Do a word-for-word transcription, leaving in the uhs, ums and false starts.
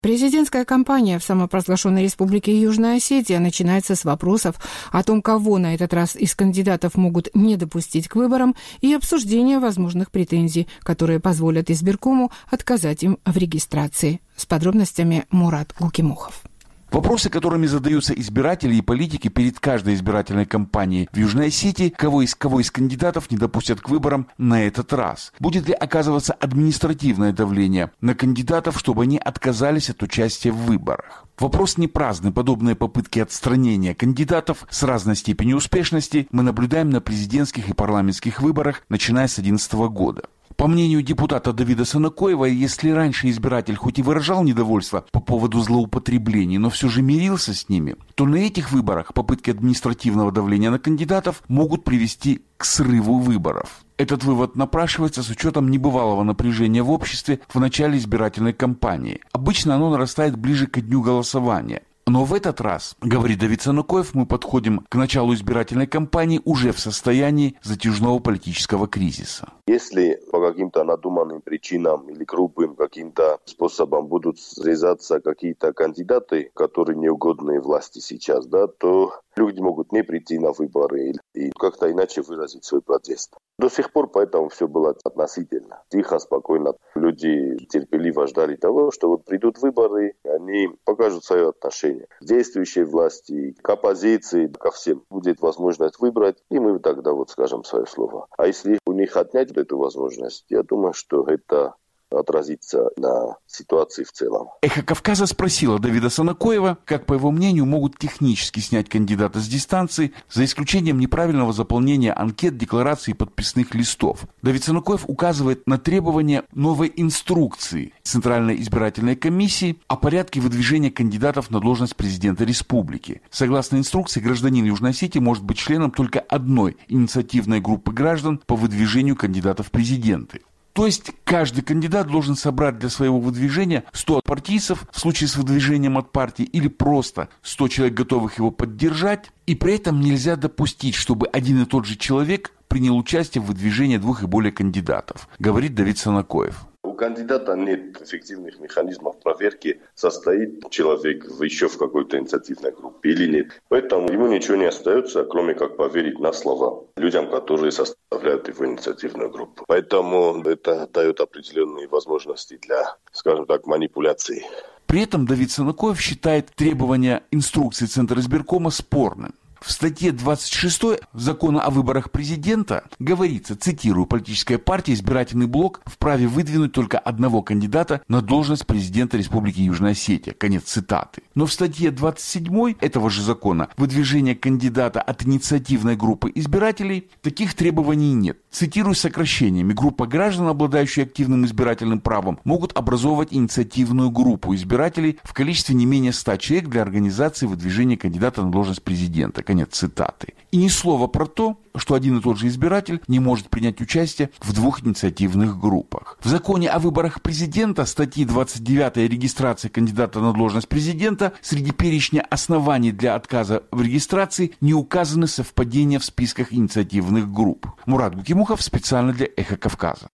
Президентская кампания в самопровозглашенной республике Южная Осетия начинается с вопросов о том, кого на этот раз из кандидатов могут не допустить к выборам, и обсуждения возможных претензий, которые позволят избиркому отказать им в регистрации. С подробностями Мурат Гукимухов. Вопросы, которыми задаются избиратели и политики перед каждой избирательной кампанией в Южной Осетии, кого из кого из кандидатов не допустят к выборам на этот раз? Будет ли оказываться административное давление на кандидатов, чтобы они отказались от участия в выборах? Вопрос не праздный. Подобные попытки отстранения кандидатов с разной степенью успешности мы наблюдаем на президентских и парламентских выборах, начиная с две тысячи одиннадцатого года. По мнению депутата Давида Санакоева, если раньше избиратель хоть и выражал недовольство по поводу злоупотреблений, но все же мирился с ними, то на этих выборах попытки административного давления на кандидатов могут привести к срыву выборов. Этот вывод напрашивается с учетом небывалого напряжения в обществе в начале избирательной кампании. Обычно оно нарастает ближе к дню голосования. Но в этот раз, говорит Давид Санакоев, мы подходим к началу избирательной кампании уже в состоянии затяжного политического кризиса. Если по каким-то надуманным причинам или грубым каким-то способом будут срезаться какие-то кандидаты, которые не угодны власти сейчас, да, то люди могут не прийти на выборы и как-то иначе выразить свой протест. До сих пор поэтому все было относительно. Тихо, спокойно. Люди терпеливо ждали того, что вот придут выборы, они покажут свое отношение к действующей власти, к оппозиции, ко всем. Будет возможность выбрать, и мы тогда вот скажем свое слово. А если у них отнять эту возможность, я думаю, что это отразится на ситуации в целом. «Эхо Кавказа» спросила Давида Санакоева, как, по его мнению, могут технически снять кандидата с дистанции, за исключением неправильного заполнения анкет, деклараций и подписных листов. Давид Санакоев указывает на требование новой инструкции Центральной избирательной комиссии о порядке выдвижения кандидатов на должность президента республики. Согласно инструкции, гражданин Южной Осетии может быть членом только одной инициативной группы граждан по выдвижению кандидатов в президенты. То есть каждый кандидат должен собрать для своего выдвижения сто партийцев в случае с выдвижением от партии или просто сто человек, готовых его поддержать. И при этом нельзя допустить, чтобы один и тот же человек принял участие в выдвижении двух и более кандидатов, говорит Давид Санакоев. У кандидата нет эффективных механизмов проверки, состоит человек еще в какой-то инициативной группе или нет. Поэтому ему ничего не остается, кроме как поверить на слова людям, которые составляют его инициативную группу. Поэтому это дает определенные возможности для, скажем так, манипуляций. При этом Давид Санакоев считает требования инструкции Центра избиркома спорным. В статье двадцать шестой Закона о выборах президента говорится, цитирую, «Политическая партия, избирательный блок вправе выдвинуть только одного кандидата на должность президента Республики Южная Осетия». Конец цитаты. Но в статье двадцать седьмой этого же закона выдвижение кандидата от инициативной группы избирателей таких требований нет. Цитирую сокращениями: группа граждан, обладающая активным избирательным правом, могут образовывать инициативную группу избирателей в количестве не менее ста человек для организации выдвижения кандидата на должность президента. Конец цитаты. И ни слова про то, что один и тот же избиратель не может принять участие в двух инициативных группах. В законе о выборах президента, статьи двадцать девятой регистрации кандидата на должность президента, среди перечня оснований для отказа в регистрации не указаны совпадения в списках инициативных групп. Мурат Гукимухов специально для «Эхо Кавказа».